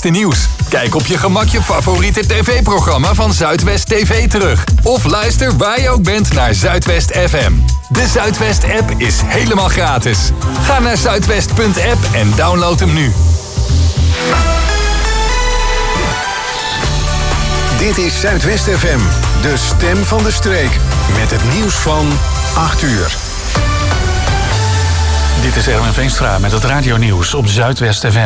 belangrijkste nieuws. Kijk op je gemak je favoriete tv-programma van Zuidwest TV terug. Of luister waar je ook bent naar Zuidwest FM. De Zuidwest-app is helemaal gratis. Ga naar zuidwest.app en download hem nu. Dit is Zuidwest FM, de stem van de streek. Met het nieuws van 8 uur. Dit is Erwin Veenstra met het radionieuws op Zuidwest FM.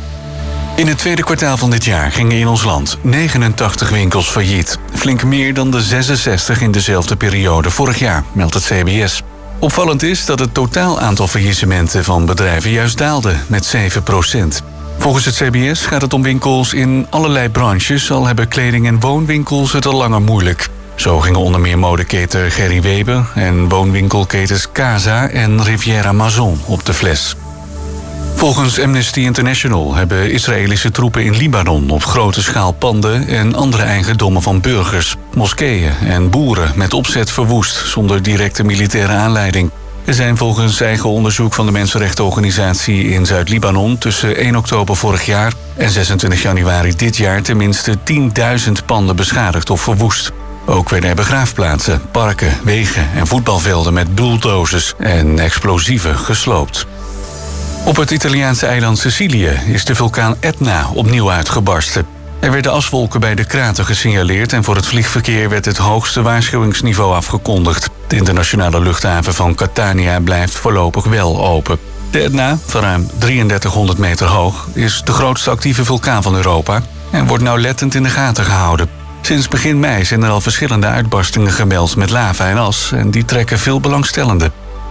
In het tweede kwartaal van dit jaar gingen in ons land 89 winkels failliet. Flink meer dan de 66 in dezelfde periode vorig jaar, meldt het CBS. Opvallend is dat het totaal aantal faillissementen van bedrijven juist daalde met 7%. Volgens het CBS gaat het om winkels in allerlei branches, al hebben kleding- en woonwinkels het al langer moeilijk. Zo gingen onder meer modeketen Gerry Weber en woonwinkelketens Casa en Riviera Maison op de fles. Volgens Amnesty International hebben Israëlische troepen in Libanon op grote schaal panden en andere eigendommen van burgers, moskeeën en boeren met opzet verwoest zonder directe militaire aanleiding. Er zijn volgens eigen onderzoek van de mensenrechtenorganisatie in Zuid-Libanon tussen 1 oktober vorig jaar en 26 januari dit jaar tenminste 10.000 panden beschadigd of verwoest. Ook werden er begraafplaatsen, parken, wegen en voetbalvelden met bulldozers en explosieven gesloopt. Op het Italiaanse eiland Sicilië is de vulkaan Etna opnieuw uitgebarsten. Er werden aswolken bij de krater gesignaleerd en voor het vliegverkeer werd het hoogste waarschuwingsniveau afgekondigd. De internationale luchthaven van Catania blijft voorlopig wel open. De Etna, van ruim 3300 meter hoog, is de grootste actieve vulkaan van Europa en wordt nauwlettend in de gaten gehouden. Sinds begin mei zijn er al verschillende uitbarstingen gemeld met lava en as en die trekken veel belangstellenden.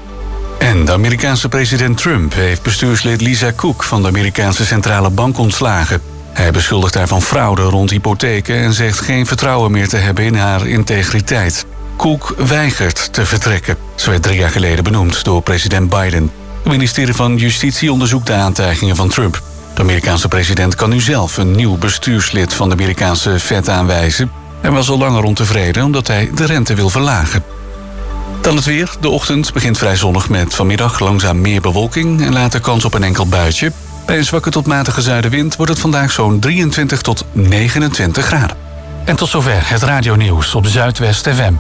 En de Amerikaanse president Trump heeft bestuurslid Lisa Cook van de Amerikaanse Centrale Bank ontslagen. Hij beschuldigt haar van fraude rond hypotheken en zegt geen vertrouwen meer te hebben in haar integriteit. Cook weigert te vertrekken. Ze werd 3 jaar geleden benoemd door president Biden. Het ministerie van Justitie onderzoekt de aantijgingen van Trump. De Amerikaanse president kan nu zelf een nieuw bestuurslid van de Amerikaanse Fed aanwijzen. Hij was al langer ontevreden omdat hij de rente wil verlagen. Dan het weer. De ochtend begint vrij zonnig met vanmiddag langzaam meer bewolking en later kans op een enkel buitje. Bij een zwakke tot matige zuidenwind wordt het vandaag zo'n 23 tot 29 graden. En tot zover het radionieuws op Zuidwest FM.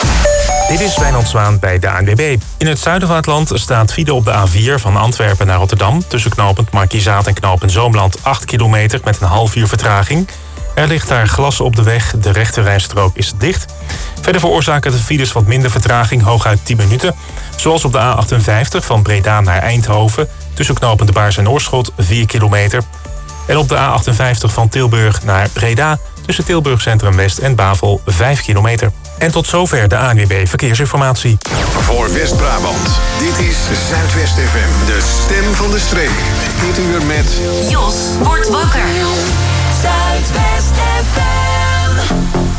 Dit is Wijnand Zwaan bij de ANWB. In het zuiden van het land staat file op de A4 van Antwerpen naar Rotterdam. Tussen knooppunt Markizaat en knooppunt Zoomland 8 kilometer met een half uur vertraging. Er ligt daar glas op de weg, de rechterrijstrook is dicht. Verder veroorzaken de files wat minder vertraging, hooguit 10 minuten. Zoals op de A58 van Breda naar Eindhoven. Tussen knooppunt De Baars en Oorschot 4 kilometer. En op de A58 van Tilburg naar Breda. Tussen Tilburg Centrum West en Bavel 5 kilometer. En tot zover de ANWB Verkeersinformatie. Voor West-Brabant, dit is Zuidwest FM, de stem van de streek. Dit uur met Jos wordt wakker. Zuidwest FM.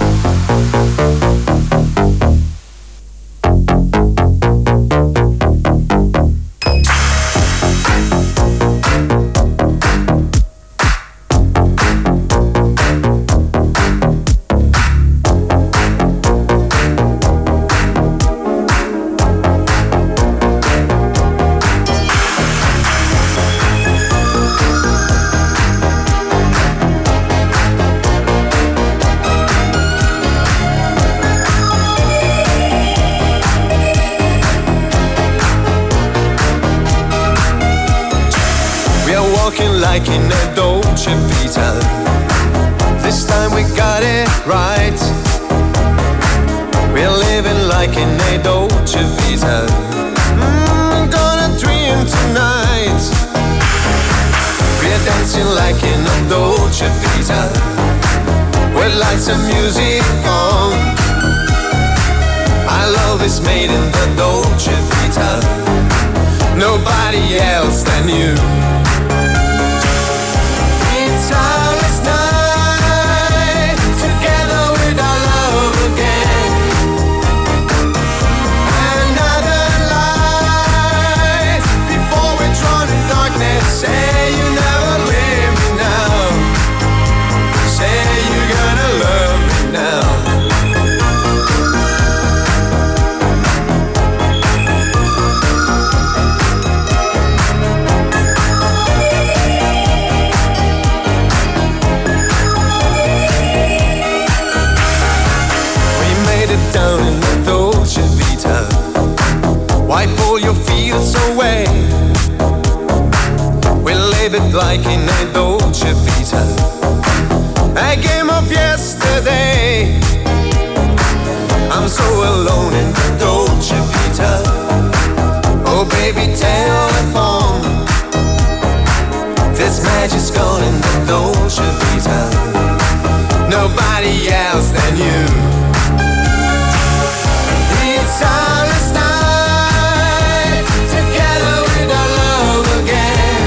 Like in a Dolce Vita, this time we got it right. We're living like in a Dolce Vita. Gonna dream tonight. We're dancing like in a Dolce Vita, with lights and music on. Our love is made in the Dolce Vita, nobody else than you. Starless night, together with our love again. Another light before we're drawn in darkness. Say you never leave me now. Say you're gonna love me now. like in a Dolce Vita. I came up yesterday. I'm so alone in the Dolce Vita. Oh baby, telephone. This magic's gone in the Dolce Vita. Nobody else than you. It's our last night together with our love again.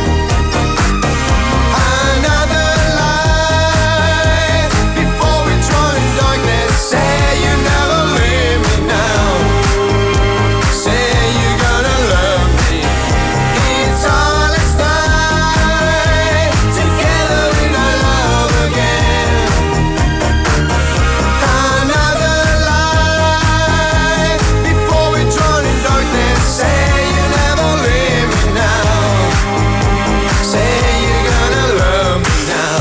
Another light before we drown in darkness. Say you never leave me now. Say you're gonna love me. It's our last night together with our love again. Another light before we drown in darkness. Say you never leave me now. Say you're gonna love me now.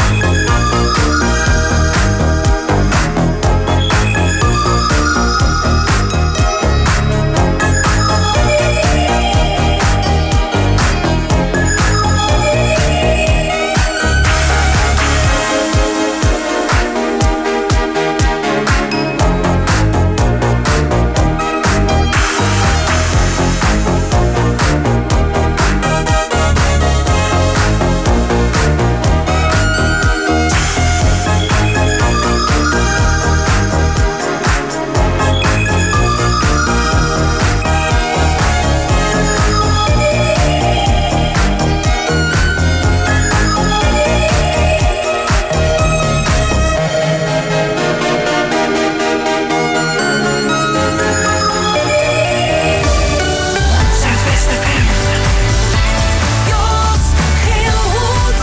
Jos Gilhoed.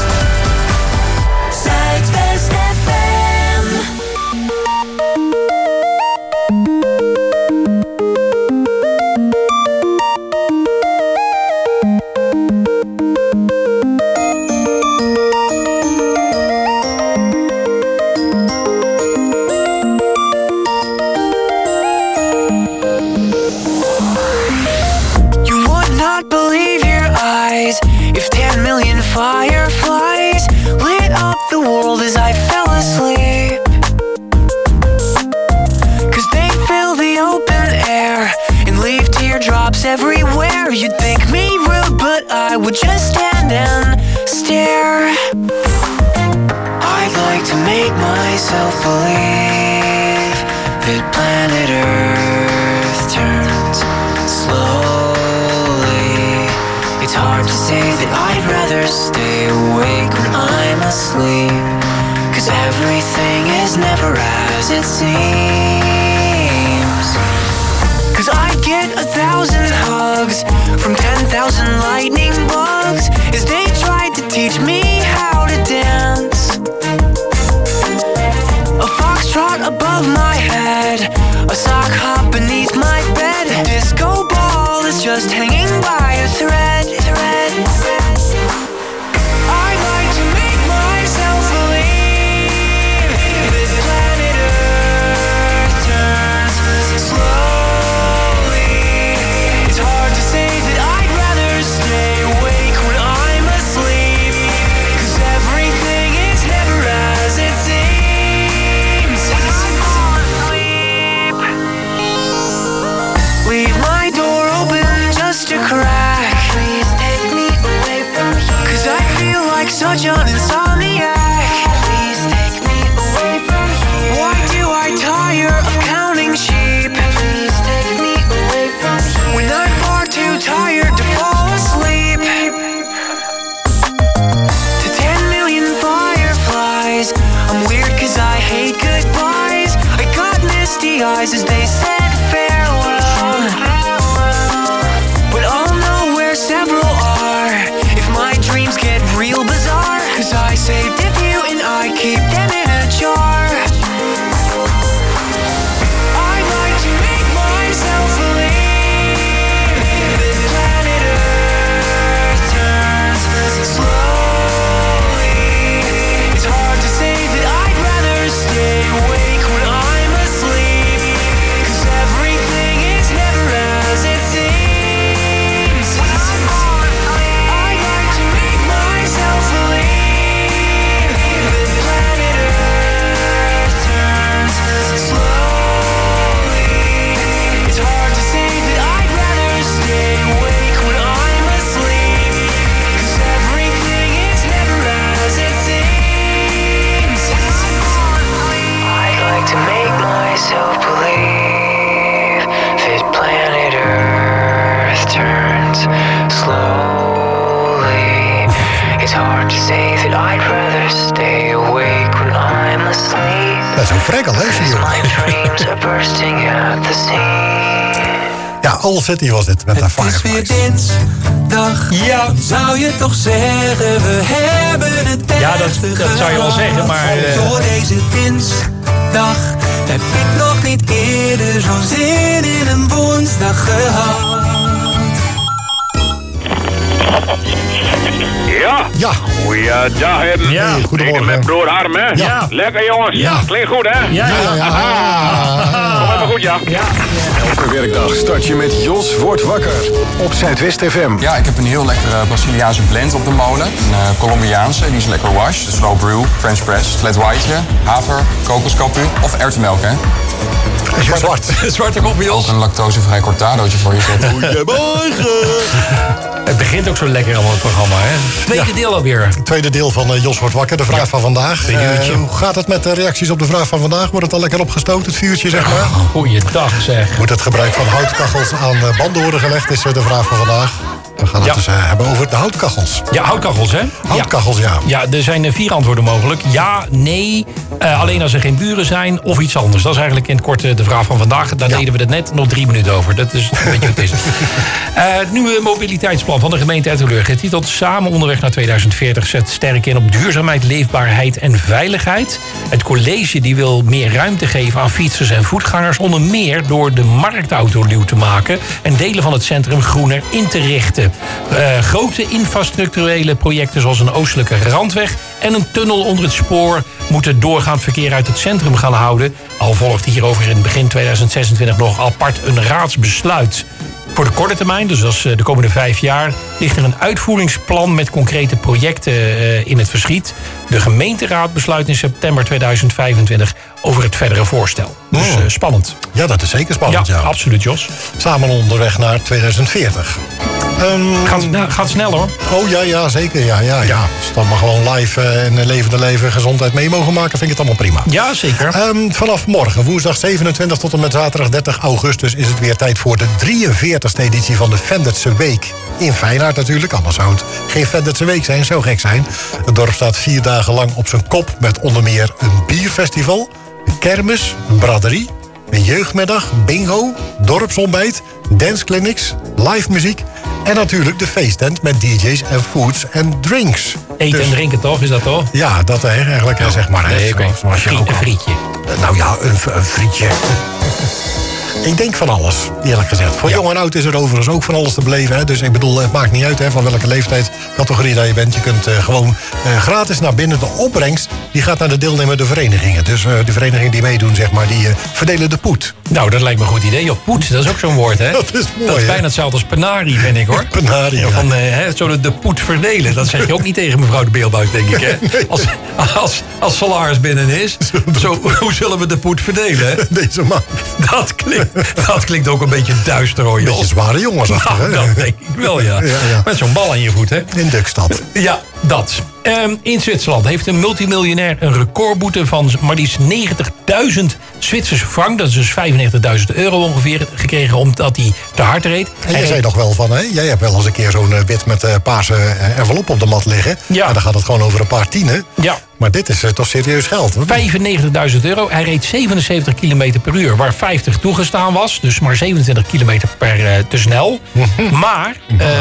Zuidwest FM. You would not believe your eyes if 10 million fireflies lit up the world as I fell asleep. 'Cause they fill the open air and leave teardrops everywhere. You'd think me rude, but I would just stand and stare. I'd like to make myself believe that planet Earth turns slowly. It's hard to say that I'd rather stay awake when I'm asleep. 'Cause everything is never as it seems. 'Cause I get 1,000 hugs from 10,000 lightning bugs as they tried to teach me how to dance. A foxtrot above my head, a sock hop beneath my bed. A disco ball is just hanging by a thread. I like to make myself believe that planet Earth turns slowly. It's hard to say that I'd rather stay awake when I'm asleep. 'Cause everything is never as it seems. When I'm asleep, leave my door open just a crack. Please take me away from here. 'Cause I feel like such an insomniac. Please take me away from here. Why do I tire of counting sheep? Please take me away from here. When I'm far too tired to fall asleep. To 10 million fireflies, I'm weird 'cause I hate goodbyes. I got misty eyes as they said farewell. But I'll know where several are if my dreams get real bizarre. 'Cause I saved a few and I keep them in a jar. I like to make myself believe that planet Earth turns slowly. It's hard to say that I'd rather stay awake when I'm asleep. 'Cause net zo'n frekkel, hè, zie je. Ja, All City was dit met de Fireflies. Het is weer dinsdag, ja. Dan zou je toch zeggen, we hebben het beste. Ja, dat zou je wel zeggen, maar... Door deze dinsdag heb ik nog niet eerder zo'n zin in een woensdag gehad. Ja. Goeiedag, heren. Ja, goedemorgen. Ik met broer Harm, hè? Ja. Lekker, jongens. Ja. Klinkt goed, hè? Ja. Kom even goed, ja. Elke werkdag start je met Jos wordt wakker op Zuidwest FM. Ja, ik heb een heel lekkere Braziliaanse blend op de molen. Een Colombiaanse, die is lekker wash. De slow brew, French press, flat whiteje, haver, kokoskapu of erwtenmelk, hè. Zwarte koffie, Jos. Ook een lactosevrij cortadootje voor je zetten. Goedemorgen. Het begint ook zo lekker allemaal het programma, hè. Tweede deel alweer. Tweede deel van Jos wordt wakker, de vraag van vandaag. Hoe gaat het met de reacties op de vraag van vandaag? Wordt het al lekker opgestookt, het vuurtje, zeg maar? Goeiedag, zeg. Moet het gebruik van houtkachels aan banden worden gelegd, is de vraag van vandaag. We gaan het dus hebben over de houtkachels. Ja, houtkachels, hè? Houtkachels, ja. Ja, er zijn 4 antwoorden mogelijk. Ja, nee, alleen als er geen buren zijn of iets anders. Dat is eigenlijk in het kort de vraag van vandaag. Daar deden we het net nog 3 minuten over. Dat is een beetje wat het is. Het nieuwe mobiliteitsplan van de gemeente Etteleur, getiteld Samen onderweg naar 2040, zet sterk in op duurzaamheid, leefbaarheid en veiligheid. Het college die wil meer ruimte geven aan fietsers en voetgangers, onder meer door de marktauto nieuw te maken en delen van het centrum groener in te richten. Grote infrastructurele projecten zoals een oostelijke randweg en een tunnel onder het spoor moeten doorgaand verkeer uit het centrum gaan houden. Al volgt hierover in begin 2026 nog apart een raadsbesluit. Voor de korte termijn, dus als de komende 5 jaar, ligt er een uitvoeringsplan met concrete projecten in het verschiet. De gemeenteraad besluit in september 2025 over het verdere voorstel. Dus spannend. Ja, dat is zeker spannend, ja. Absoluut, Jos. Samen onderweg naar 2040. Gaat snel, hoor. Oh ja, zeker. Ja. Als we dan maar gewoon live en levende leven gezondheid mee mogen maken, vind ik het allemaal prima. Ja, zeker. Vanaf morgen, woensdag 27 tot en met zaterdag 30 augustus... is het weer tijd voor de 43e editie van de Vendertse Week. In Feyenoord natuurlijk, anders zou het geen Vendertse Week zijn. Zo gek zijn. Het dorp staat 4 dagen lang op zijn kop met onder meer een bierfestival, een kermis, een braderie, een jeugdmiddag, bingo, dorpsontbijt, danceclinics, live muziek en natuurlijk de feesttent met DJ's en foods en drinks. Eten en drinken toch, is dat toch? Ja, dat eigenlijk zeg maar. Nee, oké. Een frietje. Nou ja, een frietje. Ik denk van alles, eerlijk gezegd. Voor jong en oud is er overigens ook van alles te beleven. Hè? Dus ik bedoel, het maakt niet uit van welke leeftijdscategorie dat je bent. Je kunt gewoon gratis naar binnen. De opbrengst die gaat naar de deelnemende verenigingen. Dus de verenigingen die meedoen, zeg maar, die verdelen de poet. Nou, dat lijkt me een goed idee. Joh, poet, dat is ook zo'n woord, hè? Dat is mooi, dat is hè? bijna hetzelfde als penari, vind ik, hoor. Penari, ja. Van, zo de poet verdelen. Dat zeg je ook niet tegen mevrouw de Beelbuis, denk ik, hè? Nee. Als salaris binnen is. Zo, hoe zullen we de poet verdelen, hè? Deze man. Dat klinkt ook een beetje duister, hoor, Jos. Beetje zware jongensachtig, hè? Dat denk ik wel, ja. Met zo'n bal aan je voet, hè? In Dukstad. Ja, dat. In Zwitserland heeft een multimiljonair een recordboete van maar liefst 90.000 Zwitserse frank. Dat is dus €95.000 ongeveer gekregen omdat hij te hard reed. En jij zei nog wel van, hè? Jij hebt wel eens een keer zo'n wit met paarse envelop op de mat liggen. Ja. En dan gaat het gewoon over een paar tienen. Ja. Maar dit is toch serieus geld? €95.000. Hij reed 77 km per uur, waar 50 toegestaan was. Dus maar 27 km per te snel. Maar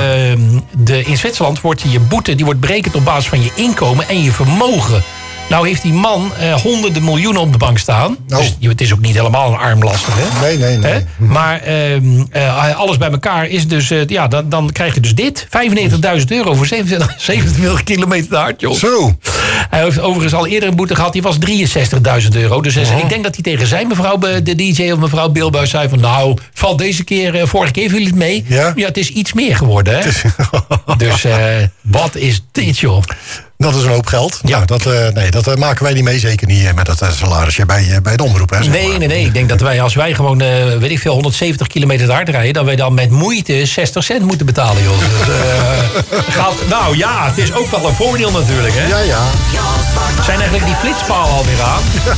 in Zwitserland wordt je boete die wordt berekend op basis van je inkomen en je vermogen. Nou heeft die man honderden miljoenen op de bank staan. Oh. Dus het is ook niet helemaal een armlastig, hè? Nee. Maar alles bij elkaar is dus... dan krijg je dus dit. €95.000 voor 27 kilometer te hard, joh. Zo. Hij heeft overigens al eerder een boete gehad. Die was €63.000. Dus ik denk dat hij tegen zijn mevrouw, de DJ of mevrouw Beelbuis, zei van... Nou, valt deze keer... vorige keer viel het mee. Ja, het is iets meer geworden, hè? Dus wat is dit, joh? Dat is een hoop geld. Ja. Nou, dat maken wij niet mee. Zeker niet met dat salarisje bij de omroep. Hè, nee. Ik denk dat als wij gewoon, 170 kilometer te hard rijden... dat wij dan met moeite 60 cent moeten betalen, joh. Dus, nou ja, het is ook wel een voordeel natuurlijk, hè? Ja. Zijn eigenlijk die flitspalen alweer aan?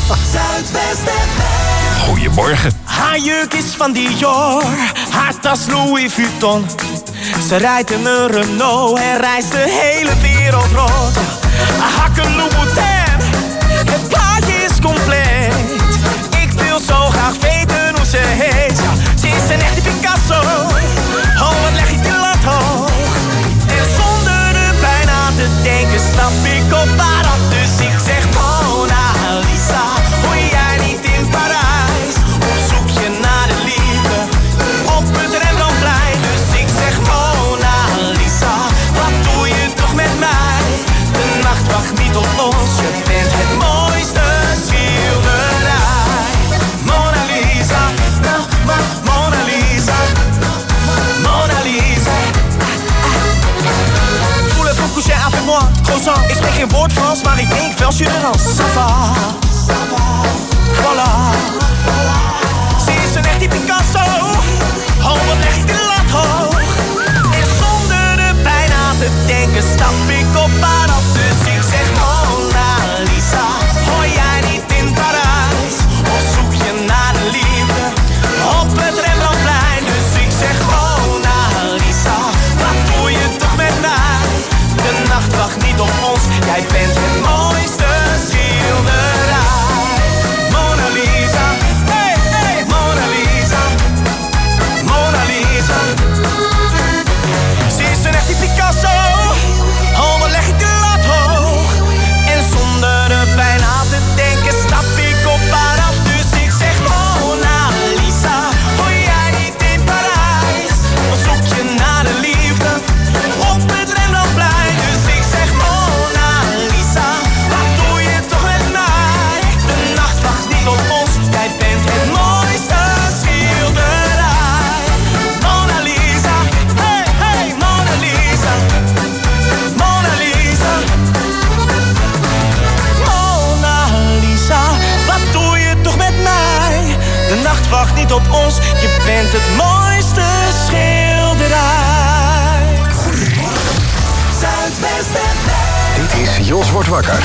Goedemorgen. Haar jurk is van Dior, haar tas Louis Vuitton. Ze rijdt in een Renault en reist de hele wereld rond. Hakken Louboutin, het plaatje is compleet. ik wens je dan ça va. Voilà. Ze is een echte Picasso. Oh, wat leg ik de lat hoog. En zonder er bijna te denken stap ik op haar af. Dus ik zeg Mona Lisa, hoor jij niet in Parijs? Of zoek je naar de liefde op het Rembrandtplein? Dus ik zeg Mona Lisa, wat doe je toch met mij? De nacht wacht niet op ons, jij bent het mooiste schilderij. Mona Lisa, hey, hey, Mona Lisa, Mona Lisa. Ze is een echte Picasso, oh wat leg ik de lat hoog. En zonder er bijna te denken stap ik op haar af. Dus ik zeg Mona Lisa, hoor jij niet in Parijs? Of zoek je naar de liefde op het Rembrandtplein? Dus ik zeg Mona Lisa, wat doe je toch met mij? De nacht wacht niet op ons, jij bent het mooiste schilderij. Mona Lisa, hey, hey, Mona Lisa, Mona Lisa. Mona Lisa, wat doe je toch met mij? De nacht wacht niet op ons, je bent het mooiste schilderij. Zuidwest FM. Dit is Jos wordt wakker.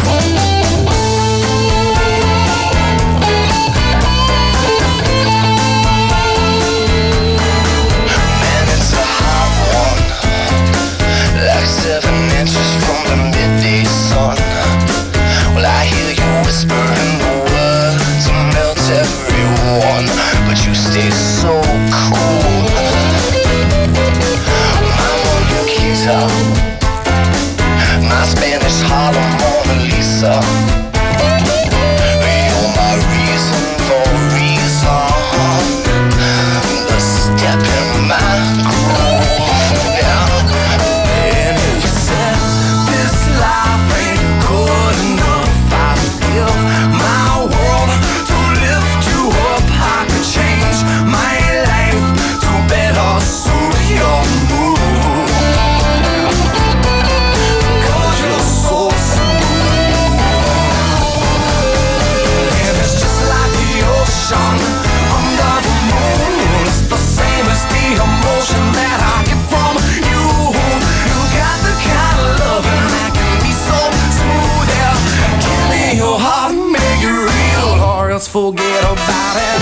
Man, it's a hot one, like 7 inches from the midday sun. Well, I hear you whispering the words to melt everyone, but you stay so cool. I'm on your guitar, my Spanish Harlem Mona Lisa. You're my reason for reason, the step in my groove, yeah. And if you said this life ain't good enough, I'd give my world to lift you up. I could change my life to better suit your mood. 'Cause you're so smooth. And it's just like the ocean under the moon. It's the same as the emotion that I get from you. You got the kind of loving that can be so smooth, yeah. Give me your heart, make it real, or else forget about it.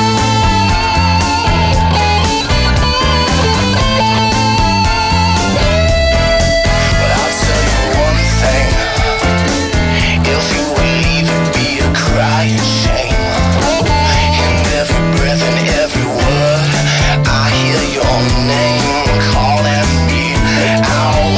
But I'll tell you one thing, if you would leave it be a crying shame. In every breath and every word, I hear your name calling me out.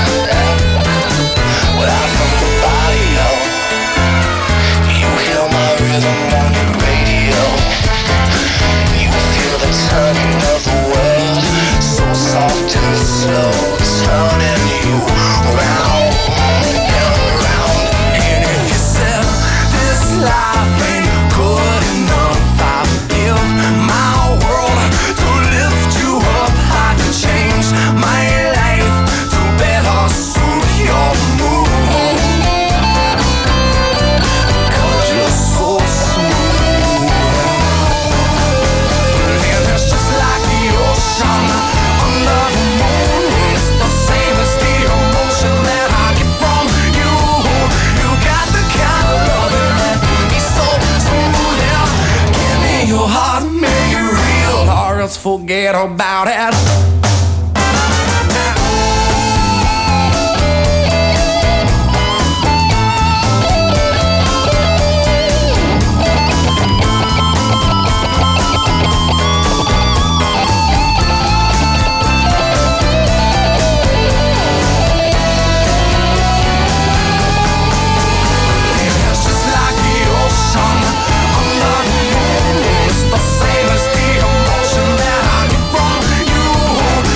Well, I'm from the barrio, you hear my rhythm on your radio. You feel the turning of the world, so soft and slow, turning you round and round. And if you said this life ain't good enough, I'd give my world to lift you up. I could change my life to better suit your mood. 'Cause you're so smooth. And it's just like the ocean under the moon. It's the same as the emotion that I get from you. You got the kind of loving that can be so smooth, yeah. Give me your heart, make it real, or else forget about it. It's just like the ocean under the moon. It's the same as the emotion that I get from you.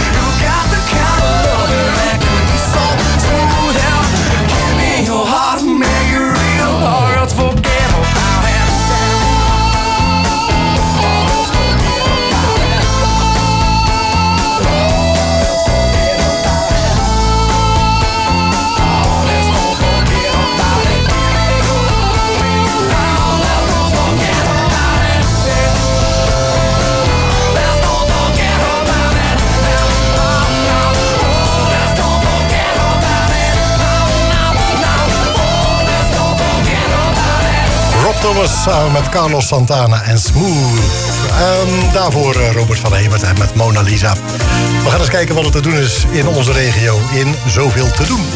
Thomas samen met Carlos Santana en Smooth. Daarvoor Robert van Hemert met Mona Lisa. We gaan eens kijken wat er te doen is in onze regio in Zoveel te doen.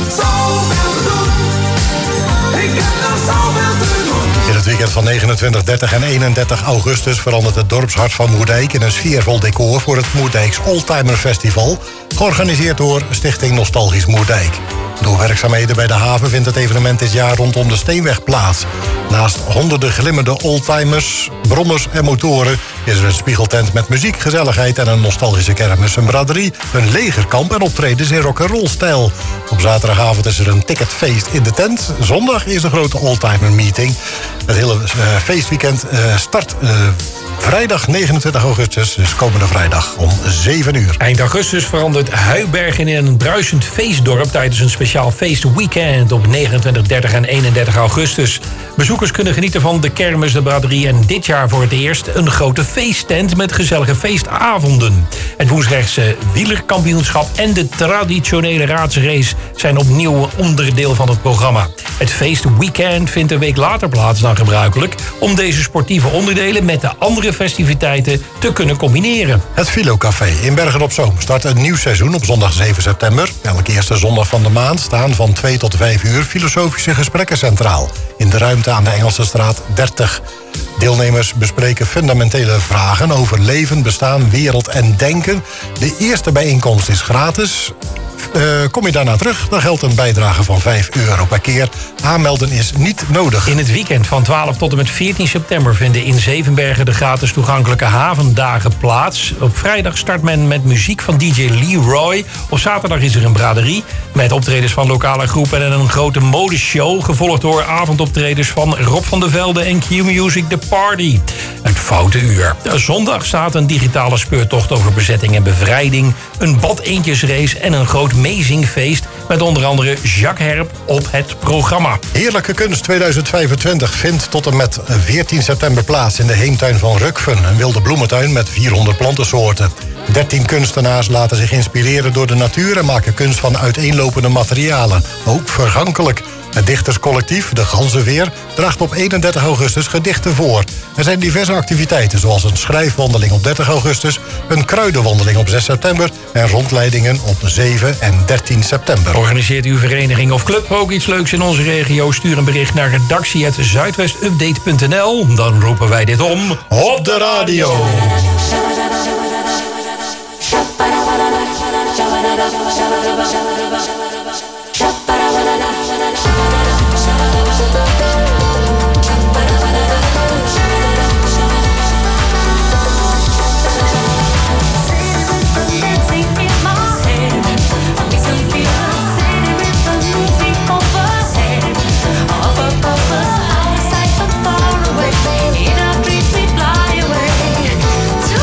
In het weekend van 29, 30 en 31 augustus verandert het dorpshart van Moerdijk in een sfeervol decor voor het Moerdijks Oldtimer Festival, georganiseerd door Stichting Nostalgisch Moerdijk. Door werkzaamheden bij de haven vindt het evenement dit jaar rondom de Steenweg plaats. Naast honderden glimmende oldtimers, brommers en motoren is er een spiegeltent met muziek, gezelligheid en een nostalgische kermis, een braderie, een legerkamp en optredens in rock'n'roll-stijl. Op zaterdagavond is er een ticketfeest in de tent. Zondag is een grote oldtimer meeting. Het hele feestweekend start vrijdag 29 augustus, dus komende vrijdag om 7 uur. Eind augustus verandert Huibergen in een bruisend feestdorp tijdens een speciaal feestweekend op 29, 30 en 31 augustus. Bezoekers kunnen genieten van de kermis, de braderie en dit jaar voor het eerst een grote feesttent met gezellige feestavonden. Het woensrechtse wielerkampioenschap en de traditionele raadsrace zijn opnieuw onderdeel van het programma. Het feestweekend vindt een week later plaats dan gebruikelijk om deze sportieve onderdelen met de andere festiviteiten te kunnen combineren. Het Filocafé in Bergen op Zoom start een nieuw seizoen op zondag 7 september. Elke eerste zondag van de maand staan van 2 tot 5 uur filosofische gesprekken centraal in de ruimte aan de Engelsestraat 30. Deelnemers bespreken fundamentele vragen over leven, bestaan, wereld en denken. De eerste bijeenkomst is gratis. Kom je daarna terug, dan geldt een bijdrage van €5 per keer. Aanmelden is niet nodig. In het weekend van 12 tot en met 14 september vinden in Zevenbergen de gratis toegankelijke havendagen plaats. Op vrijdag start men met muziek van DJ Leroy. Op zaterdag is er een braderie met optredens van lokale groepen en een grote modeshow, gevolgd door avondoptredens van Rob van der Velde en Q-Music The Party. Het Foute Uur. Zondag staat een digitale speurtocht over bezetting en bevrijding, een badeentjesrace en een groot meezingfeest met onder andere Jacques Herp op het programma. Heerlijke Kunst 2025 vindt tot en met 14 september plaats in de heemtuin van Rukven, een wilde bloementuin met 400 plantensoorten. 13 kunstenaars laten zich inspireren door de natuur en maken kunst van uiteenlopende materialen, ook vergankelijk. Het dichterscollectief De Ganzenveer draagt op 31 augustus gedichten voor. Er zijn diverse activiteiten zoals een schrijfwandeling op 30 augustus... een kruidenwandeling op 6 september... en rondleidingen op 7 en 13 september. Organiseert uw vereniging of club ook iets leuks in onze regio? Stuur een bericht naar redactie@zuidwestupdate.nl. Dan roepen wij dit om op de radio.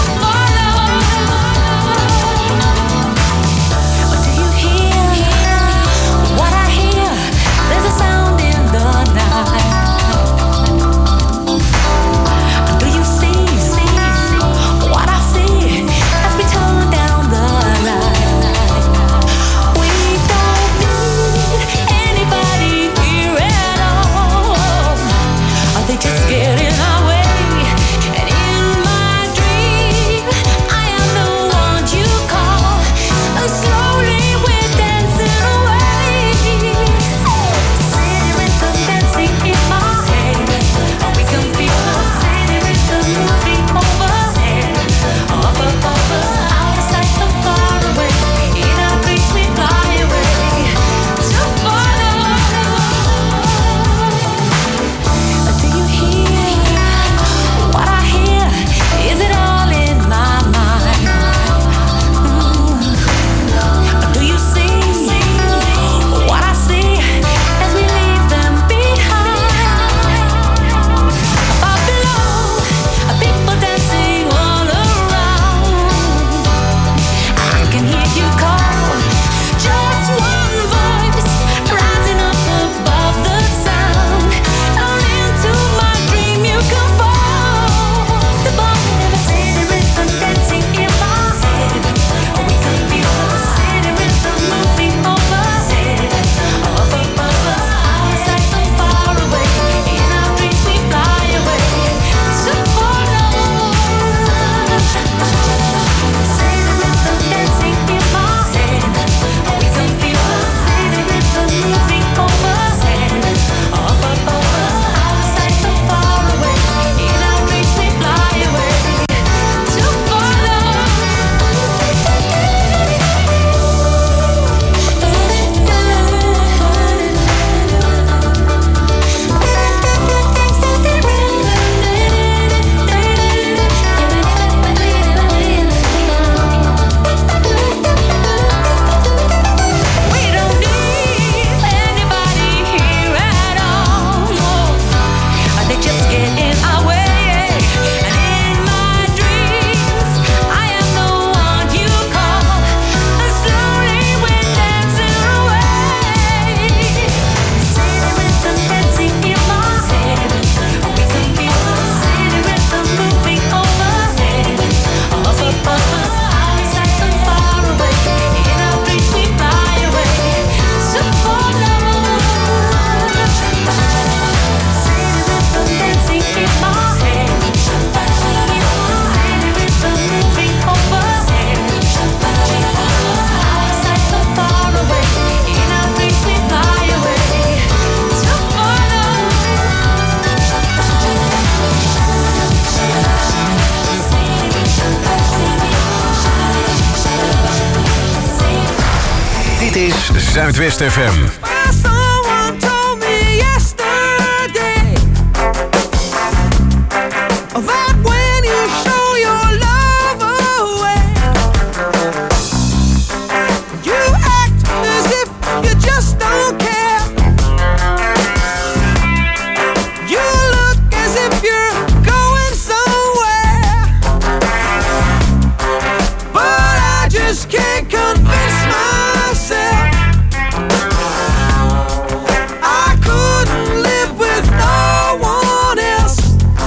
Do you hear? Zuidwest FM. Someone told me yesterday that when you show your love away, you act as if you just don't care. You look as if you're going somewhere, but I just can't convince myself I couldn't live with no one else,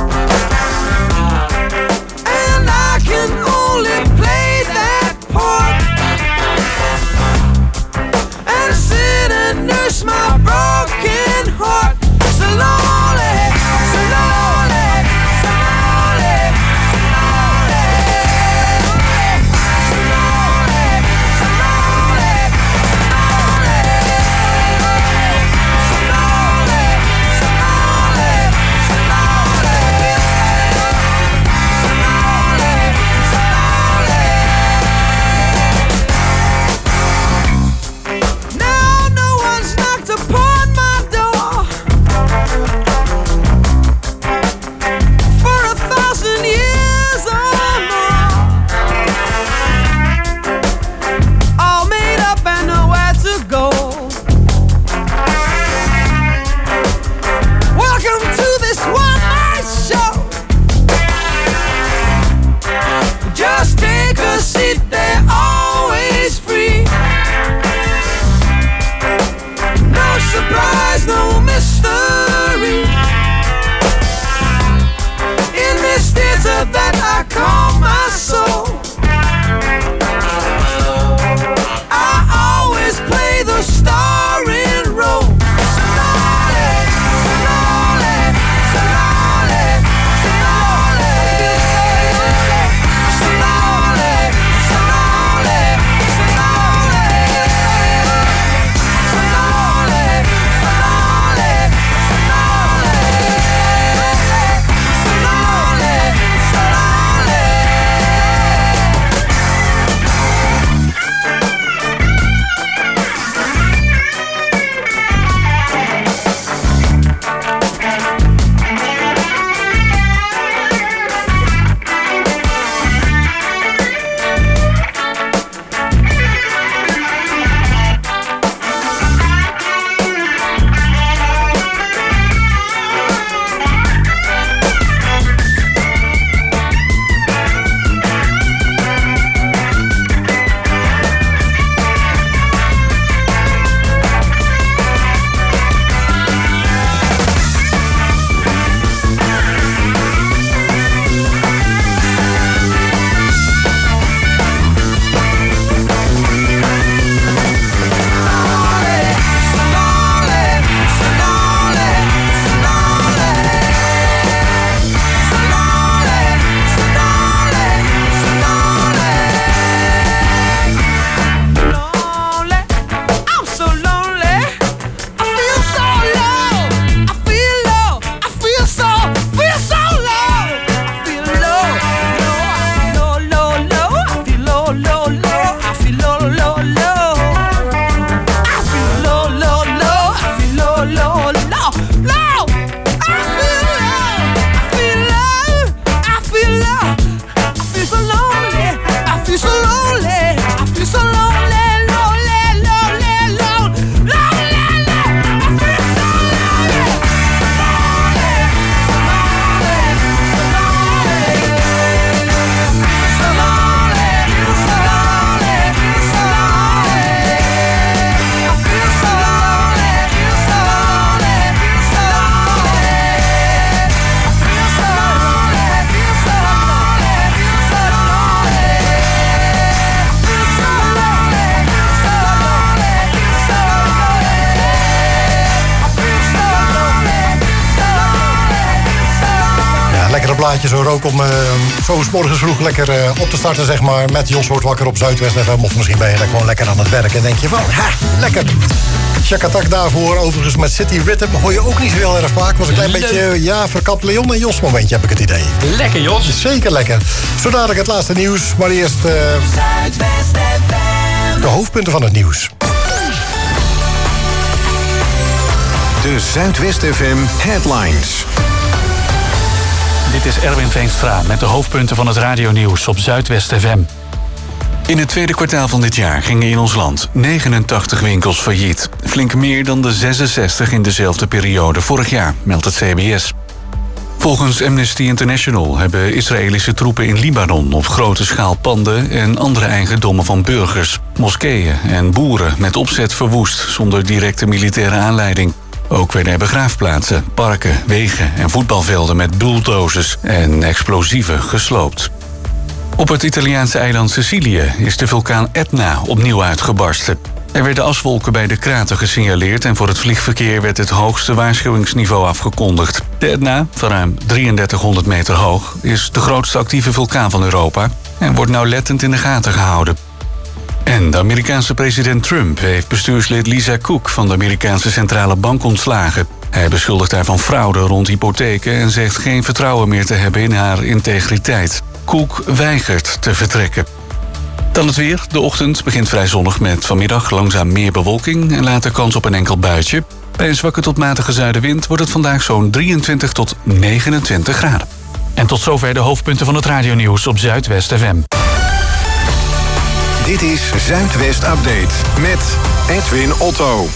and I can only play that part and sit and nurse my broken heart slowly, slowly, slowly, now no one's knocked upon my door for 1,000 years or more, all made up and nowhere to go. Welcome to this one-night show. Just take a seat, they're always free. No surprise, no mystery. In this theater that I call my soul, I always play the starring role. Slowly, slowly, slowly, slowly, slowly, slowly, plaatje zo rook om zo 's morgens vroeg lekker op te starten, zeg maar. Met Jos wordt wakker op Zuidwest FM. Of misschien ben je er gewoon lekker aan het werk en denk je van, ha, lekker. Shakatak daarvoor, overigens met City Rhythm. Hoor je ook niet zo heel erg vaak. Was een klein beetje, ja, verkapt Leon en Jos momentje, heb ik het idee. Lekker, Jos. Zeker lekker. Zo dadelijk het laatste nieuws, maar eerst de hoofdpunten van het nieuws. De Zuidwest FM Headlines. Dit is Erwin Veenstra met de hoofdpunten van het radionieuws op Zuidwest FM. In het tweede kwartaal van dit jaar gingen in ons land 89 winkels failliet. Flink meer dan de 66 in dezelfde periode vorig jaar, meldt het CBS. Volgens Amnesty International hebben Israëlische troepen in Libanon op grote schaal panden en andere eigendommen van burgers, moskeeën en boeren met opzet verwoest zonder directe militaire aanleiding. Ook werden er begraafplaatsen, parken, wegen en voetbalvelden met bulldozers en explosieven gesloopt. Op het Italiaanse eiland Sicilië is de vulkaan Etna opnieuw uitgebarsten. Er werden aswolken bij de krater gesignaleerd en voor het vliegverkeer werd het hoogste waarschuwingsniveau afgekondigd. De Etna, van ruim 3300 meter hoog, is de grootste actieve vulkaan van Europa en wordt nauwlettend in de gaten gehouden. En de Amerikaanse president Trump heeft bestuurslid Lisa Cook van de Amerikaanse Centrale Bank ontslagen. Hij beschuldigt haar van fraude rond hypotheken en zegt geen vertrouwen meer te hebben in haar integriteit. Cook weigert te vertrekken. Dan het weer. De ochtend begint vrij zonnig met vanmiddag langzaam meer bewolking en later kans op een enkel buitje. Bij een zwakke tot matige zuidenwind wordt het vandaag zo'n 23 tot 29 graden. En tot zover de hoofdpunten van het radionieuws op Zuidwest FM. Dit is Zuidwest Update met Edwin Otto.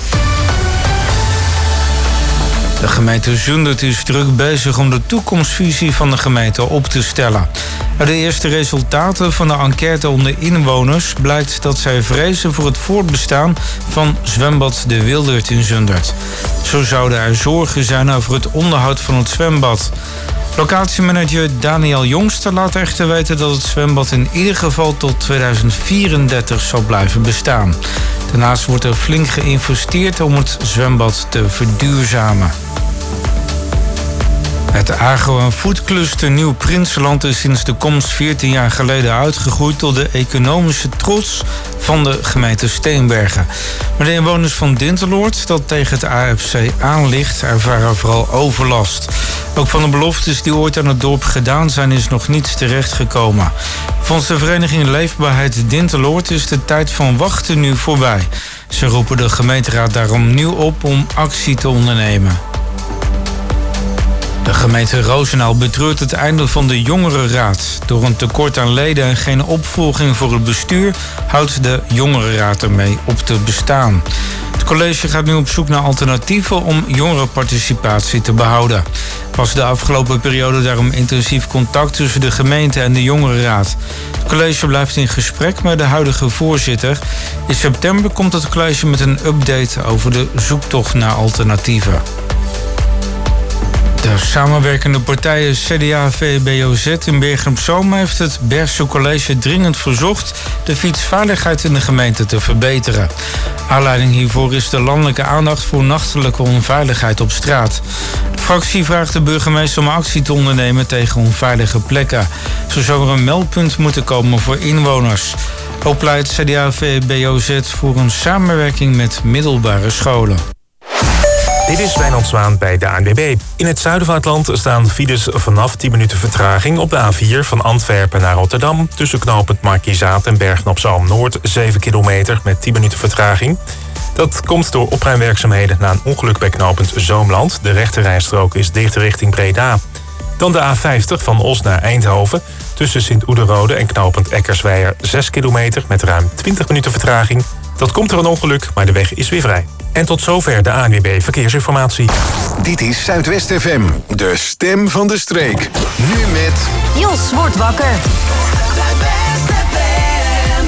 De gemeente Zundert is druk bezig om de toekomstvisie van de gemeente op te stellen. Uit de eerste resultaten van de enquête onder inwoners blijkt dat zij vrezen voor het voortbestaan van zwembad De Wildert in Zundert. Zo zouden er zorgen zijn over het onderhoud van het zwembad. Locatiemanager Daniel Jongster laat echter weten dat het zwembad in ieder geval tot 2034 zal blijven bestaan. Daarnaast wordt er flink geïnvesteerd om het zwembad te verduurzamen. Het agro- en foodcluster Nieuw-Prinsenland is sinds de komst 14 jaar geleden uitgegroeid tot de economische trots van de gemeente Steenbergen. Maar de inwoners van Dinteloord, dat tegen het AFC aan ligt, ervaren vooral overlast. Ook van de beloftes die ooit aan het dorp gedaan zijn, is nog niets terechtgekomen. Volgens de vereniging Leefbaarheid Dinteloord is de tijd van wachten nu voorbij. Ze roepen de gemeenteraad daarom nieuw op om actie te ondernemen. De gemeente Roosendaal betreurt het einde van de jongerenraad. Door een tekort aan leden en geen opvolging voor het bestuur houdt de jongerenraad ermee op te bestaan. Het college gaat nu op zoek naar alternatieven om jongerenparticipatie te behouden. Er was de afgelopen periode daarom intensief contact tussen de gemeente en de jongerenraad. Het college blijft in gesprek met de huidige voorzitter. In september komt het college met een update over de zoektocht naar alternatieven. De samenwerkende partijen CDA, VBOZ in Bergen op Zoom heeft het Bergse College dringend verzocht de fietsveiligheid in de gemeente te verbeteren. Aanleiding hiervoor is de landelijke aandacht voor nachtelijke onveiligheid op straat. De fractie vraagt de burgemeester om actie te ondernemen tegen onveilige plekken. Zo zou er een meldpunt moeten komen voor inwoners. Ook pleit CDA, VBOZ voor een samenwerking met middelbare scholen. Dit is Wijnand Zwaan bij de ANWB. In het zuiden van het land staan files vanaf 10 minuten vertraging op de A4 van Antwerpen naar Rotterdam. Tussen knooppunt Markizaat en Bergen op Zoom Noord 7 kilometer met 10 minuten vertraging. Dat komt door opruimwerkzaamheden na een ongeluk bij knooppunt Zoomland. De rechterrijstrook is dicht richting Breda. Dan de A50 van Os naar Eindhoven. Tussen Sint-Oederode en knooppunt Eckersweijer 6 kilometer met ruim 20 minuten vertraging. Dat komt door een ongeluk, maar de weg is weer vrij. En tot zover de ANWB Verkeersinformatie. Dit is Zuidwest FM, de stem van de streek. Nu met... Jos wordt wakker. Zuidwest FM.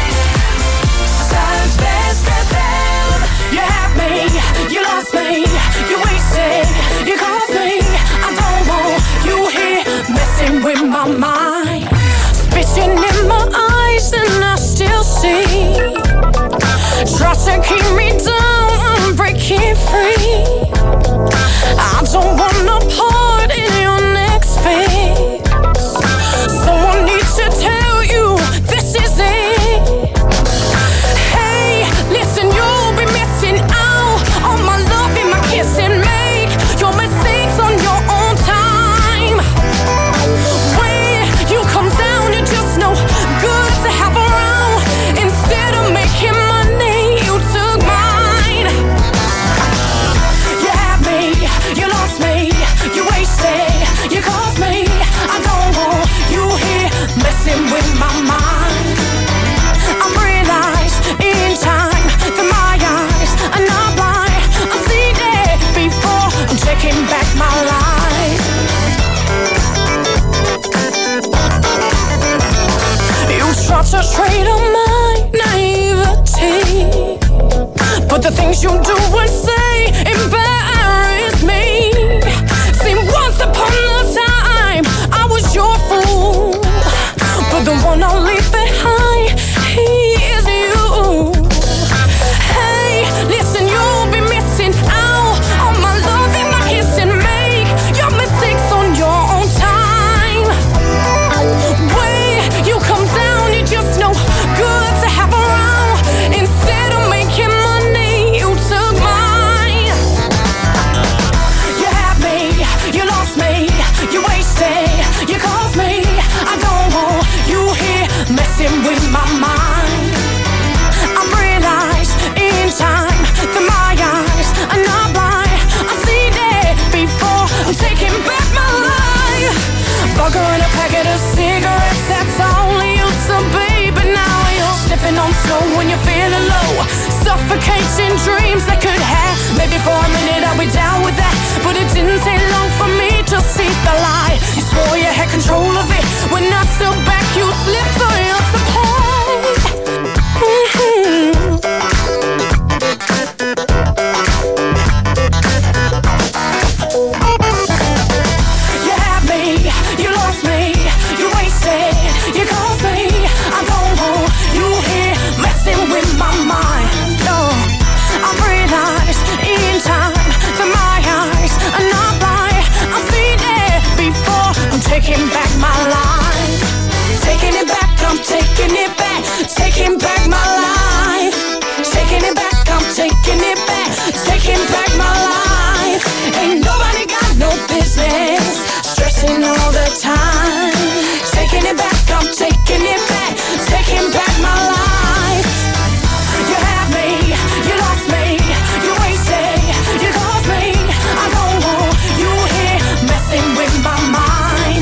Zuidwest FM. You have me, you lost me, you wasted, you cost me. I don't want you here messing with my mind. Spitting in my eyes and I still see. Try to keep me down, I'm breaking free. I don't want a part in your next phase. Someone needs to tell you this is it. Hey, listen, you'll be missing out on my love and my kiss and make your mistakes on your own time. When you come down, you're just no good to have around. Instead of making money, you took mine. You have things you do and say embarrass me. See, once upon a time, I was your fool, but the one I'll leave behind, he is you. Hey, listen, you'll be missing out on my love and my kissing. Make your mistakes on your own time. When you come down, you're just no good to have around. Instead of making money, you took mine. You had me, you lost me, you wasted, you caused me. I don't want you here messing with my mind. I realized in time that my eyes are not blind. I've seen it before, I'm taking back my life. Vodka and a packet of cigarettes, that's all you used to be. But now you're sniffing on slow when you're feeling low. Suffocating dreams that could have. Maybe for a minute I'll be down with that, but it didn't take long for me to see the lie. You swore you had control of it. When I stood back, you slipped on your support. You had me, you lost me, you wasted, you caused me. I don't want you here messing with my mind. No, I realized in time that my eyes are not blind. I've seen it before, I'm taking back my life. Taking it back, I'm taking it back. Taking back my life. Taking it back, I'm taking it back. Taking back my life. Ain't nobody got no business stressing all the time. Taking it back, I'm taking it back. Taking back my life. You had me, you lost me, you wasted, you caused me. I don't want you here messing with my mind.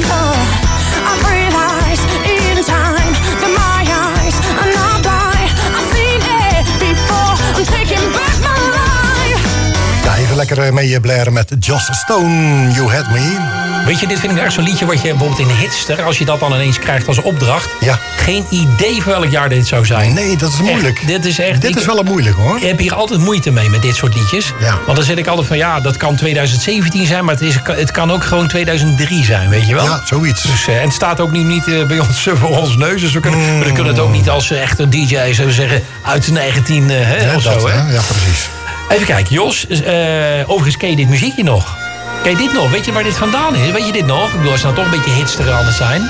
I realized in time that my eyes are not blind. I've seen it before, I'm taking back my life. Ja, even lekker mee blaren met Joss Stone, You Had Me. Weet je, dit vind ik echt zo'n liedje wat je bijvoorbeeld in Hitster, als je dat dan ineens krijgt als opdracht, ja. Geen idee van welk jaar dit zou zijn. Nee, dat is moeilijk. Echt, dit is wel een moeilijk, hoor. Ik heb hier altijd moeite mee met dit soort liedjes. Ja. Want dan zit ik altijd van, ja, dat kan 2017 zijn, maar het kan ook gewoon 2003 zijn, weet je wel? Ja, zoiets. Dus, en het staat ook niet bij ons voor ons neus, dus we kunnen het ook niet als echte DJ, zou zeggen, uit 19 of dat, zo, hè? Ja, precies. Even kijken, Jos, overigens ken je dit muziekje nog? Ken je dit nog? Weet je waar dit vandaan is? Weet je dit nog? Ik bedoel, als het nou toch een beetje hitster aan het zijn.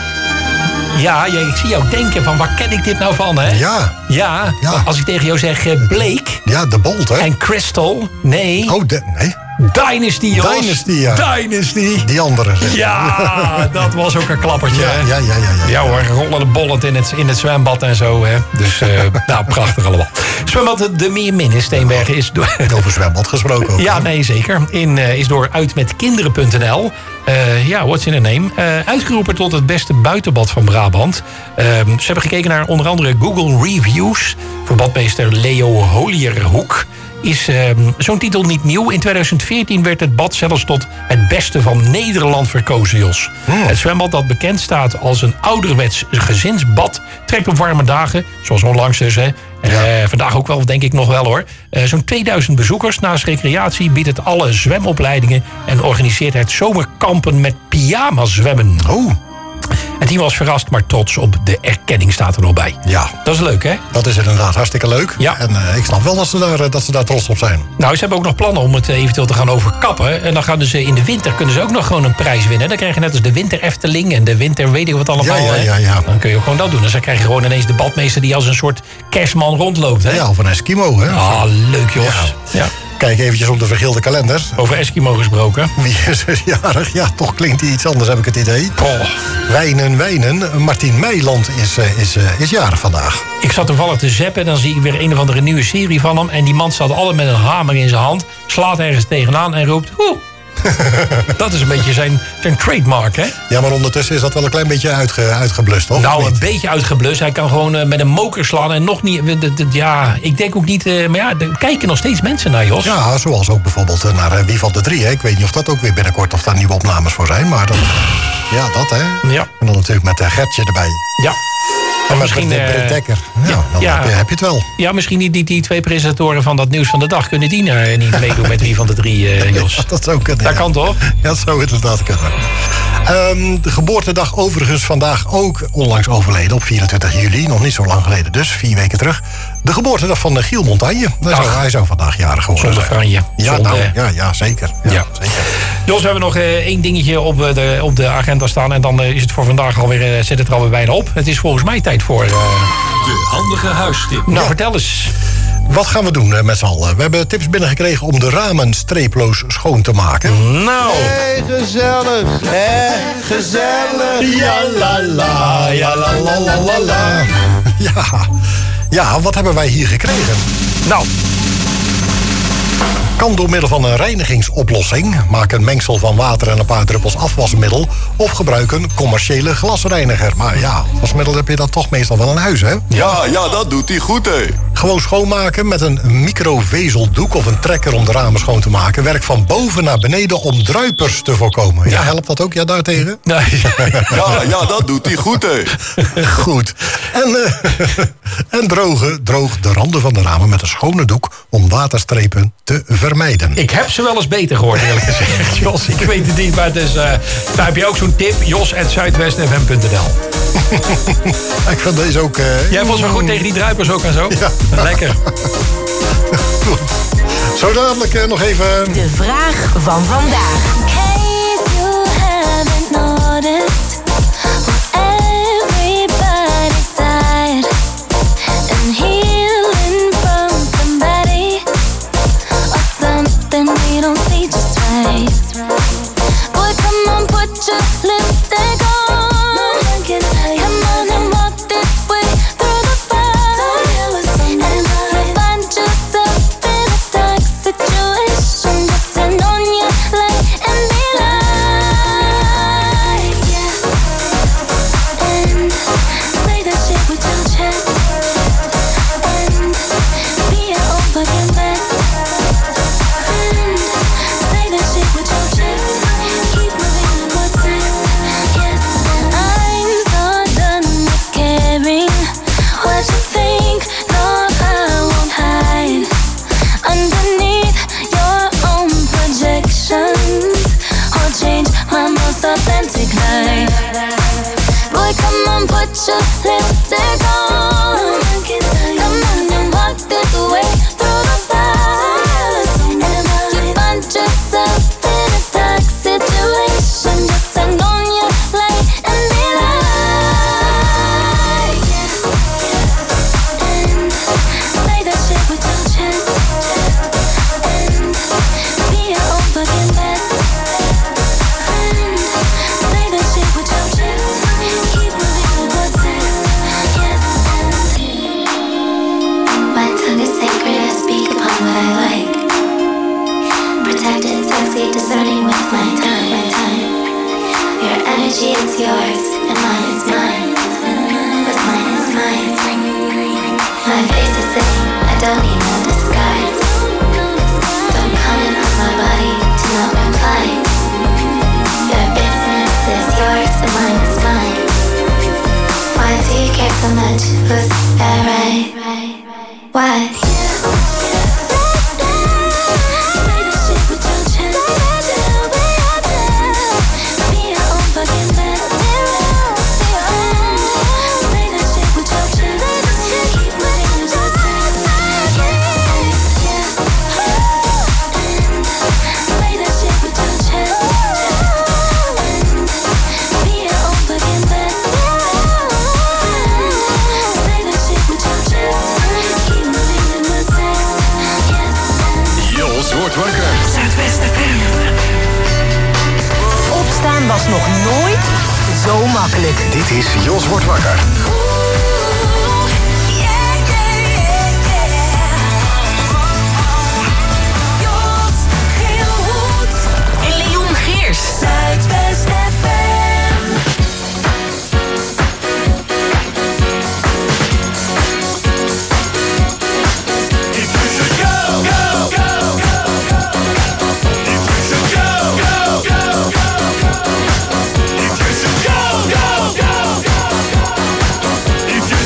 Ja, ik zie jou denken van, waar ken ik dit nou van, hè? Ja. Als ik tegen jou zeg Blake. Ja, de Bolt, hè? En Crystal. Nee. Oh, nee. Dynasty, Jos. Dynasty, ja. Dynasty. Die andere. Ja, dat was ook een klappertje, hè? Ja. Ja hoor, rollen de bollet in het zwembad en zo, hè? Dus, nou, prachtig allemaal. Zwembad De Meermin in Steenbergen is door... Over zwembad gesproken ook. Ja, nee, zeker. Is door uitmetkinderen.nl... what's in a name? Uitgeroepen tot het beste buitenbad van Brabant. Ze hebben gekeken naar onder andere Google Reviews. Voor badmeester Leo Holierhoek is zo'n titel niet nieuw. In 2014 werd het bad zelfs tot het beste van Nederland verkozen, Jos. Het zwembad dat bekend staat als een ouderwets gezinsbad... trekt op warme dagen, zoals onlangs dus, hè. Vandaag ook wel, denk ik nog wel, hoor. Zo'n 2000 bezoekers. Naast recreatie biedt het alle zwemopleidingen... en organiseert het zomerkampen met pyjama zwemmen. Oh. Het team was verrast, maar trots op de erkenning staat er nog bij. Ja. Dat is leuk, hè? Dat is inderdaad hartstikke leuk. Ja. En ik snap wel dat ze daar trots op zijn. Nou, ze hebben ook nog plannen om het eventueel te gaan overkappen. En dan gaan ze in de winter kunnen ze ook nog gewoon een prijs winnen. Dan krijg je net als de winter Efteling en de winter weet ik wat allemaal. Ja. Dan kun je ook gewoon dat doen. Dus dan krijg je gewoon ineens de badmeester die als een soort kerstman rondloopt. Hè? Ja, of een Eskimo, hè? Ah, leuk, Jos. Ja. Kijk eventjes op de vergilde kalender. Over Eskimo gesproken. Wie is er jarig? Ja, toch klinkt hij iets anders, heb ik het idee. Oh. Wijnen. Martien Meiland is jarig vandaag. Ik zat toevallig te zappen en dan zie ik weer een of andere nieuwe serie van hem. En die man staat altijd met een hamer in zijn hand. Slaat ergens tegenaan en roept... Oeh. Dat is een beetje zijn trademark, hè? Ja, maar ondertussen is dat wel een klein beetje uitgeblust, toch? Nou, een beetje uitgeblust. Hij kan gewoon met een moker slaan en nog niet... Ja, ik denk ook niet... maar ja, er kijken nog steeds mensen naar, Jos. Ja, zoals ook bijvoorbeeld naar Wie van de Drie, hè? Ik weet niet of dat ook weer binnenkort of daar nieuwe opnames voor zijn, maar dan... Ja, dat, hè? Ja. En dan natuurlijk met Gertje erbij. Ja. En misschien Britt Dekker. Ja, dan heb je het wel. Ja, misschien niet die twee presentatoren van dat nieuws van de dag. Kunnen die niet meedoen met wie van de drie, Jos? Dat zou kunnen. Dat kan toch? Ja, dat zou inderdaad kunnen. De geboortedag overigens vandaag ook onlangs overleden. Op 24 juli, nog niet zo lang geleden dus. 4 weken terug. De geboortedag van Giel Montagne. Hij zou vandaag jarig geworden zijn. Zonder Franje. Ja, zeker. Ja, zeker. Jos, we hebben nog één dingetje op de agenda staan. En dan is het voor vandaag alweer, zit het er alweer bijna op. Het is volgens mij tijd voor... De handige huistip. Nou, vertel eens. Wat gaan we doen met z'n allen? We hebben tips binnengekregen om de ramen streeploos schoon te maken. Nou. Hey, gezellig, hè? Gezellig. Ja la la, ja la la la la la. Ja, wat hebben wij hier gekregen? Nou. Kan door middel van een reinigingsoplossing. Maak een mengsel van water en een paar druppels afwasmiddel. Of gebruik een commerciële glasreiniger. Maar ja, afwasmiddel heb je dan toch meestal wel in huis, hè? Ja, dat doet hij goed, hè? Gewoon schoonmaken met een microvezeldoek of een trekker om de ramen schoon te maken. Werkt van boven naar beneden om druipers te voorkomen. Ja, helpt dat ook daartegen? Nee. Ja, dat doet hij goed, hè? Goed. En droog de randen van de ramen met een schone doek om waterstrepen te vermijden. Ik heb ze wel eens beter gehoord, eerlijk gezegd, Jos. Ik weet het niet, maar dus, daar heb je ook zo'n tip. jos@zuidwestfm.nl. Ik vind deze ook... Jij was wel goed tegen die druipers ook en zo? Ja. Lekker. Goed. Zo dadelijk nog even... De vraag van vandaag. In case you haven't noticed, everybody's tired and healing from somebody or something we don't see just right. Boy, come on, put your lipstick on. Come on and walk this way through the fire. And if you find yourself in a dark situation, just turn on your light and be light. Yeah. And say that shit with your chest. And be your own fucking best. And say that shit with your chest. Keep moving with what's next. Yes, I'm so done with caring what you think. No, I won't hide underneath your own projections or change my most authentic life. Boy, come on, put your lipstick on. Come on and walk this way through the fire. And if you find yourself in a dark situation, just turn on your light and be light. Yes. And say that shit with your chest. And be your own fucking best. And say that shit with your chest. Keep moving with what's next. Yes. My tongue is sacred, I speak upon what I like. Protected, sexy, discerning with my time. Your energy is yours, and mine is mine. What's mine is mine. My face is saying, I don't need no disguise. Don't comment on my body, do not reply. Your business is yours, and mine is mine. Why do you care so much? Who's that right? Why? Opstaan was nog nooit zo makkelijk. Dit is Jos wordt wakker. En Leon Geers. Zuidwest FM. If you should go, go, go, go, go. If you should go, go, go, go. If you should go, go, go, go. If you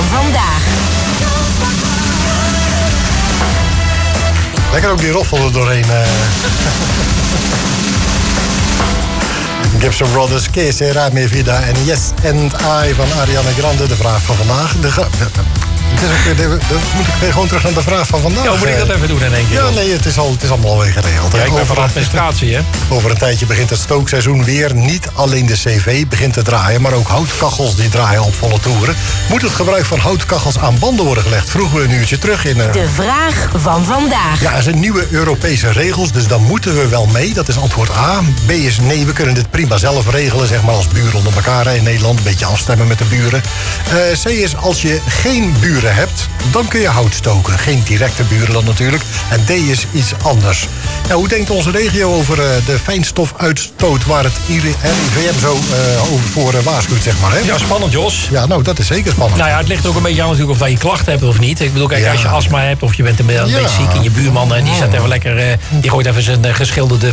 vandaag. Lekker ook die roffel er doorheen. Gibson Brothers, Que Sera Mi Vida en Yes and I van Ariana Grande. De vraag van vandaag. Dan moet ik weer gewoon terug naar de vraag van vandaag. Ja, moet ik dat even doen in één keer? Ja, nee, het is allemaal alweer geregeld. Ja, ik ben van administratie, hè? Over een tijdje begint het stookseizoen weer. Niet alleen de cv begint te draaien, maar ook houtkachels die draaien op volle toeren. Moet het gebruik van houtkachels aan banden worden gelegd? Vroegen we een uurtje terug in... De vraag van vandaag. Ja, er zijn nieuwe Europese regels, dus dan moeten we wel mee. Dat is antwoord A. B is nee, we kunnen dit prima zelf regelen, zeg maar als buren onder elkaar in Nederland. Een beetje afstemmen met de buren. C is als je geen buren hebt, dan kun je hout stoken. Geen directe buren dan natuurlijk. En D is iets anders. Ja, hoe denkt onze regio over de fijnstofuitstoot waar het RIVM zo over voor waarschuwt, zeg maar? Hè? Ja, spannend, Jos. Ja, nou, dat is zeker spannend. Nou ja, het ligt ook een beetje aan natuurlijk of dat je klachten hebt of niet. Ik bedoel, kijk, als je astma hebt of je bent een beetje ziek en je buurman die staat even lekker, die gooit even zijn geschilderde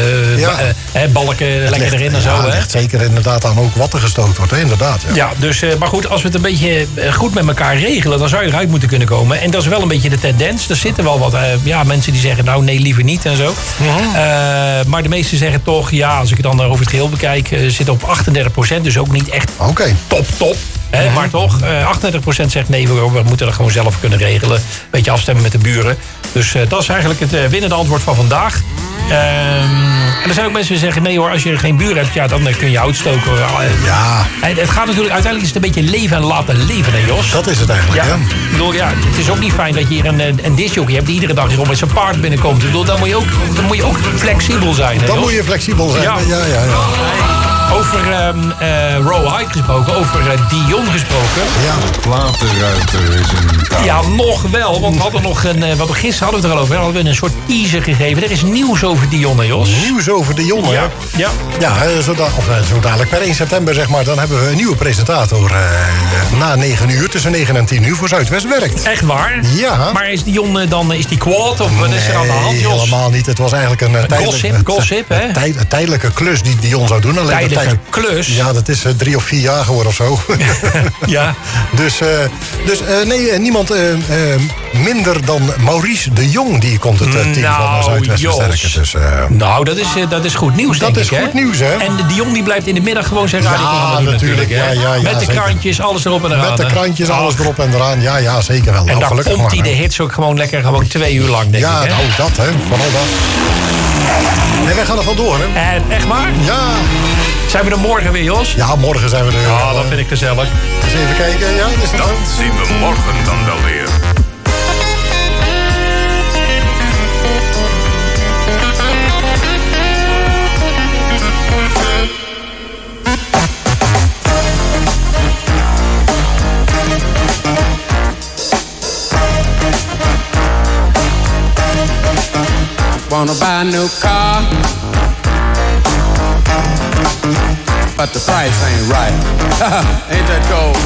balken lekker erin en zo. Het ligt zeker inderdaad aan ook wat er gestookt wordt, hè? Inderdaad. Ja, dus, maar goed, als we het een beetje goed met elkaar regelen, dan zou je eruit moeten kunnen komen. En dat is wel een beetje de tendens. Er zitten wel wat mensen die zeggen, nou nee, liever niet en zo. Maar de meesten zeggen toch, ja, als ik het dan over het geheel bekijk, zit op 38%, dus ook niet echt top. Maar toch, 38% zegt nee, we moeten dat gewoon zelf kunnen regelen. Een beetje afstemmen met de buren. Dus dat is eigenlijk het winnende antwoord van vandaag. En er zijn ook mensen die zeggen, nee hoor, als je geen buren hebt, ja, dan kun je hout stoken. Ja. Het gaat natuurlijk, uiteindelijk is het een beetje leven en laten leven, hè Jos? Dat is het eigenlijk, ja. Ik bedoel, ja, het is ook niet fijn dat je hier een discjockey hebt die iedere dag hier met zijn paard binnenkomt. Ik bedoel, dan moet je ook flexibel zijn, hè, Dan Jos? moet je flexibel zijn, ja. Over Row High gesproken, over Dion gesproken. Ja. Platenruiter is een taal. Ja, nog wel, want we hadden nog gisteren hadden we het er al over, hadden we een soort teaser gegeven. Er is nieuws over Dion, hè, Jos? Nieuws over Dion, hè? Ja, zo dadelijk per 1 september, zeg maar, dan hebben we een nieuwe presentator na 9 uur, tussen 9 en 10 uur voor Zuidwest werkt. Echt waar? Ja. Maar is Dion dan, is die kwaad of wat is er aan de hand, Jos? Helemaal niet. Het was eigenlijk een gossip, hè? Tijdelijke klus die Dion zou doen. Alleen tijdelijke klus? Ja, dat is 3 of 4 jaar geworden of zo. Ja. Dus niemand minder dan Maurice de Jong, die komt het team van Zuidwest versterken. Dus, nou, dat is goed nieuws, denk ik. Dat is goed nieuws, hè? En de Dion die blijft in de middag gewoon zijn radioprogramma doen natuurlijk. Ja, met de krantjes, alles erop en eraan. Met de krantjes, alles erop en eraan. Ja, zeker wel. En dan komt hij de hits ook gewoon lekker 2 uur lang, denk ik. Ja, dat, hè. Vooral dat. En wij gaan er van door, hè? Echt waar? Ja. Zijn we er morgen weer, Jos? Ja, morgen zijn we er. Ja, dat vind ik gezellig. Eens even kijken. Ja, is het dat zien we morgen dan wel weer. Wanna buy a new car, but the price ain't right. Ain't that cold?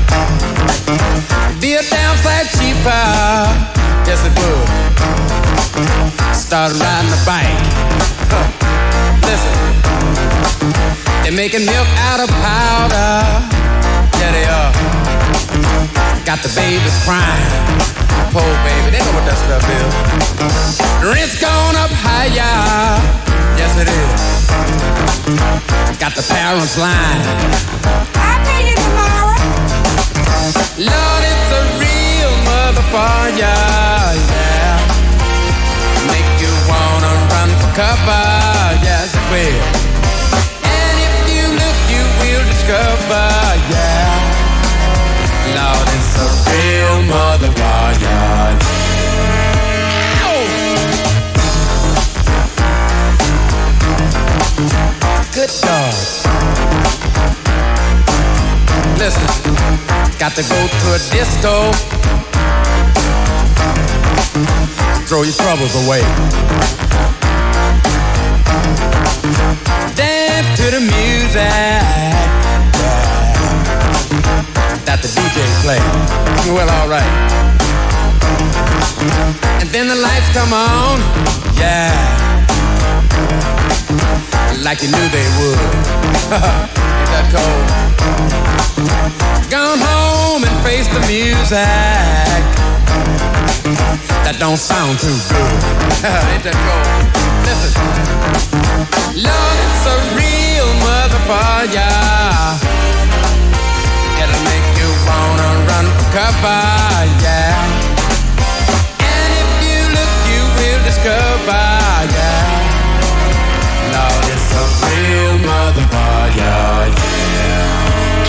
Be a damn sight cheaper, yes it would. Start riding a bike. Listen, they're making milk out of powder. Yeah, they are. Got the babies crying. Poor baby, they know what that stuff is. Rent's gone up higher. Yes, it is. Got the parents lying. I'll pay you tomorrow. Lord, it's a real motherfucker, yeah. Make you wanna run for cover, yes it will. And if you look, you will discover, yeah. Lord, it's a real motherfucker. Good dog. Listen, got to go to a disco. Throw your troubles away. Dance to the music that the DJ play. Well, all right. And then the lights come on, yeah, like you knew they would. Ain't that cold? Gone home and face face the music that don't sound too good. Ain't that cool? Listen, Lord, it's a real motherfucker. It'll make you wanna run for cover, yeah. And if you look, you will discover, yeah. Lord, it's a real motherfucker, yeah.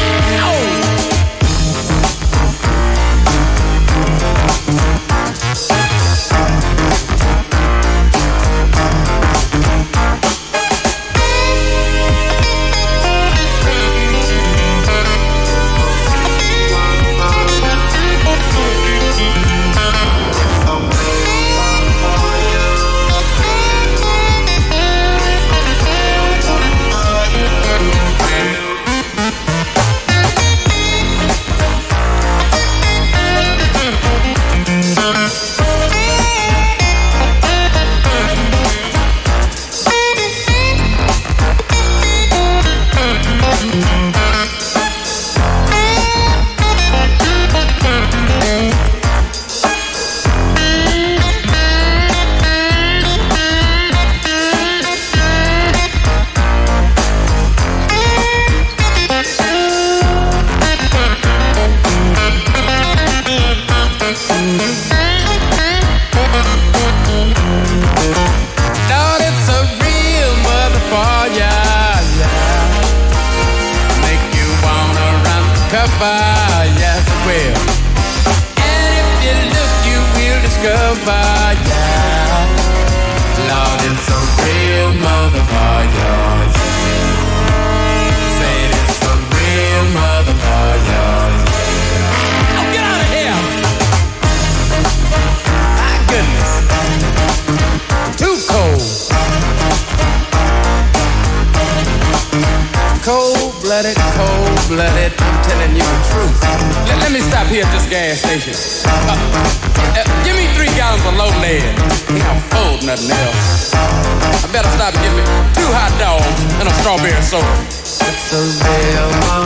Cold-blooded, I'm telling you the truth. Let me stop here at this gas station. Give me 3 gallons of low lead. Ain't no fold, nothing else. I better stop and give me 2 hot dogs and a strawberry soda. It's a real